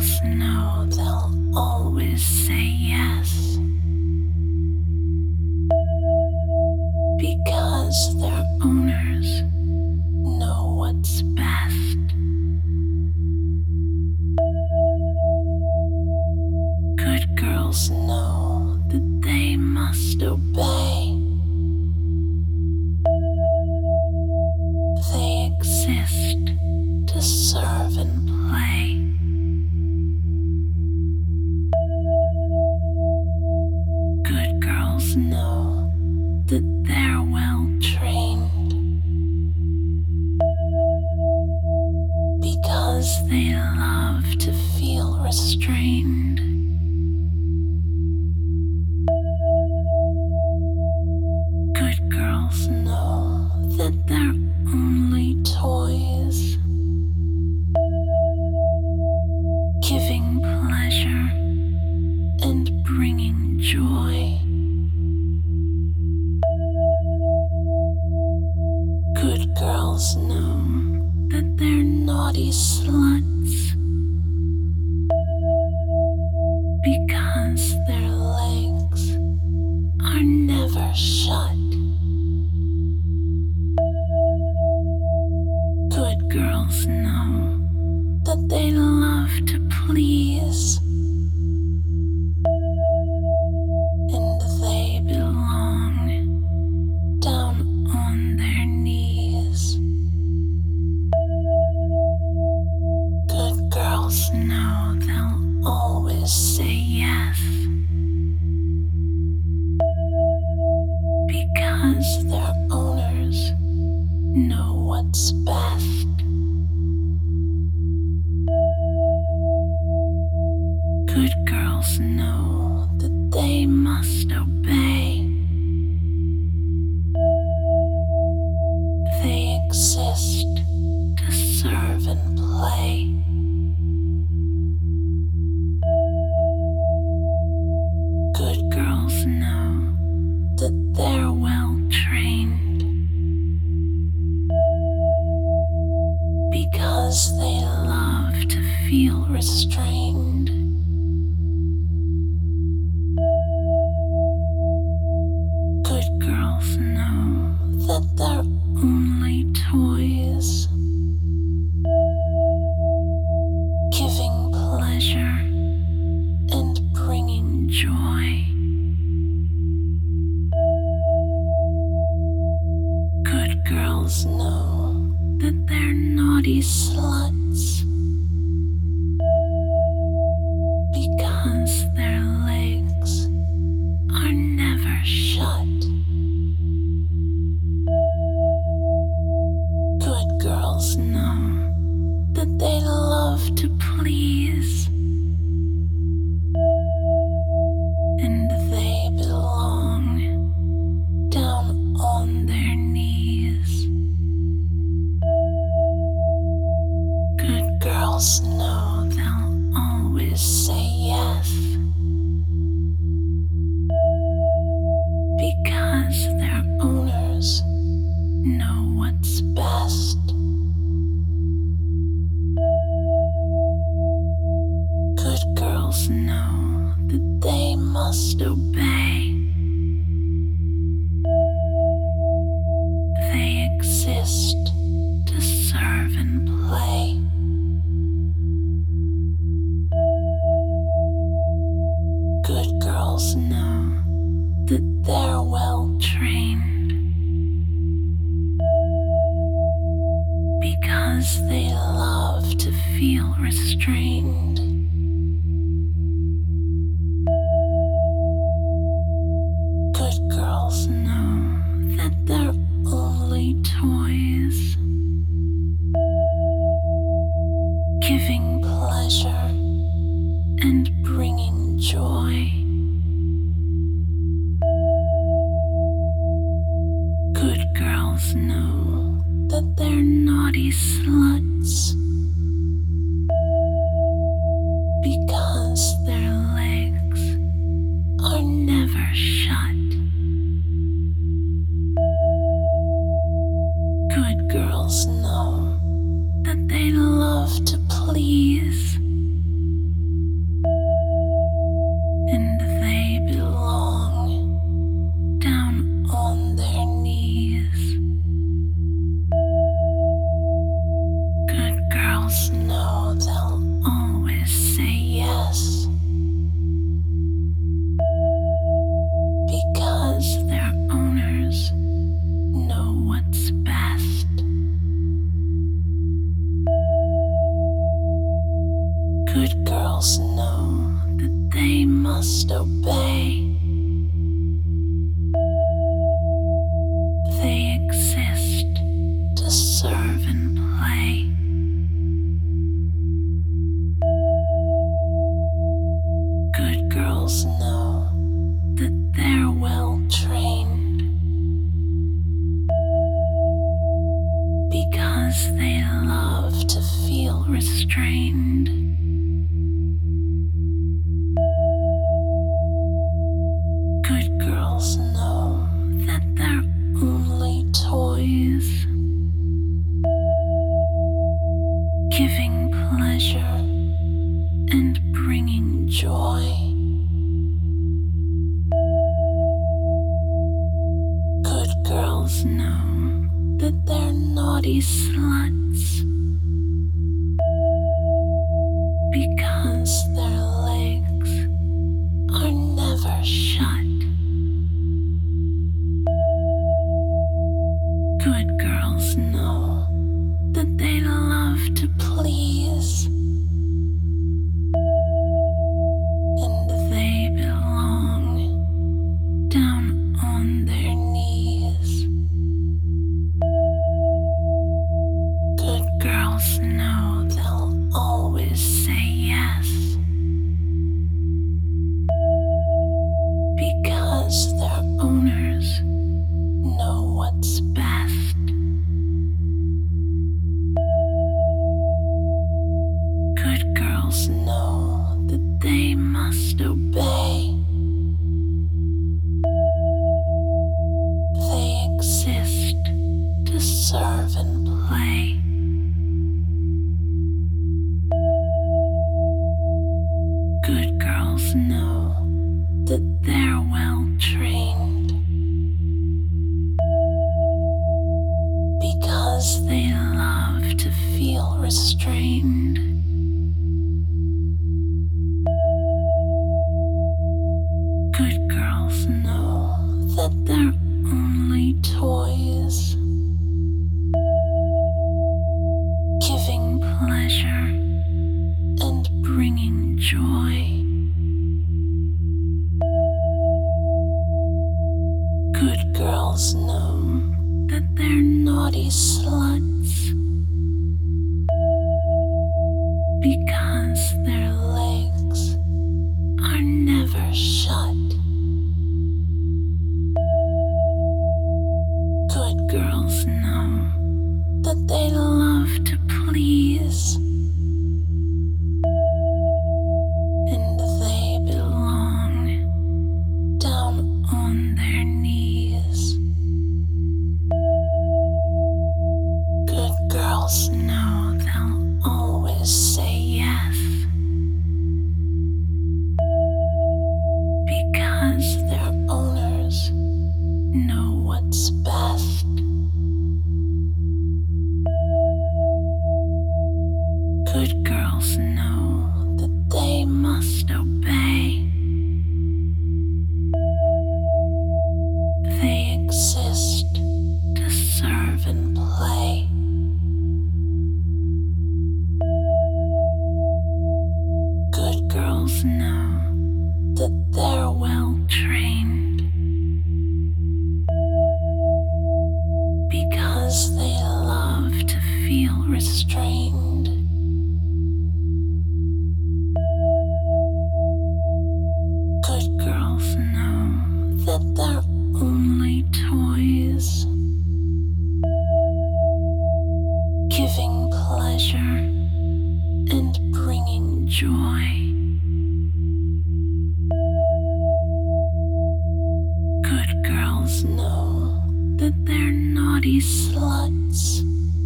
girls know they'll always say yes because their owners know what's best. Good girls know that they must obey. They exist to serve and play. Good girls know that they're well trained because they love to feel restrained. Good girls know that they're only toys, giving pleasure and bringing joy. Good girls know that they're naughty sluts because their legs are never shut. Good girls know that they love to please, and they belong down on their knees. Good girls know they'll always say yes because their owners know what's best. Good girls know that they must obey. They exist to serve and play. Good girls know that they're well trained because they love to feel restrained. Good girls know that they're only toys, giving pleasure and bringing joy. Good girls know that they're naughty sluts because their legs are never shut. Good girls know that they love to please, and they belong down on their knees. Good girls know they'll always say yes because their owners know what's best. Good girls know that they must obey. They exist to serve and play. Good girls know that they're well trained because they love to feel restrained. Good girls know that they're only toys, giving pleasure and bringing joy. Good girls know that they're naughty sluts because their legs are never shut. Good girls. girls know that they love to please, must obey. They exist to serve and play. Good girls know that they're well trained because they love to feel restrained. Good girls know that they're only toys, giving pleasure and bringing joy. Good girls know that they're naughty sluts because their legs are never shut. Good girls know that they love to please, and they belong down on their knees. Good girls know they'll always say yes because their owners know what's best. Good girls know that they must obey. They exist to serve and play. Good girls know that they're well trained because they love to feel restrained. Good girls know that they're only toys, giving pleasure and bringing joy. Good girls know that they're naughty sluts because their legs are never shut. Good girls know that they love to please, and they belong down on their knees. Good girls know they'll always say yes because their owners know what's best. Good girls know that they must obey. They exist to serve and play. Good girls know that they're well trained because they love to feel restrained. Good girls know that they're only toys, giving pleasure and bringing joy. Good girls know that they're naughty sluts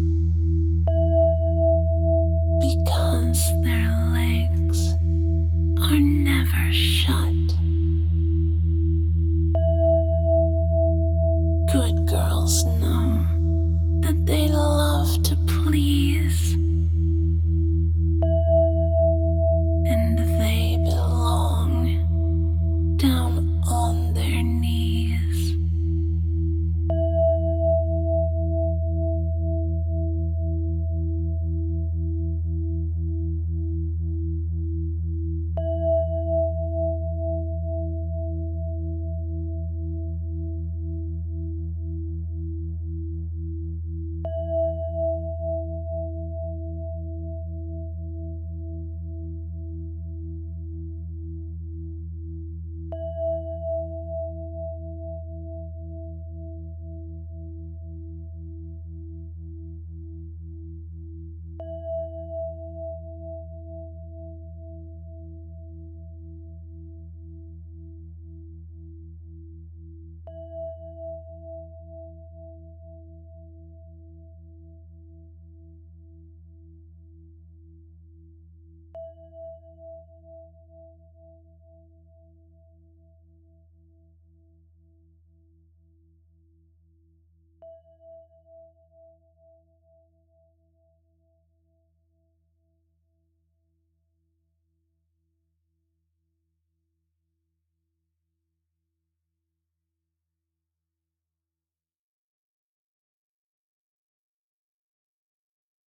because their legs are never shut. Good girls know that they love to please,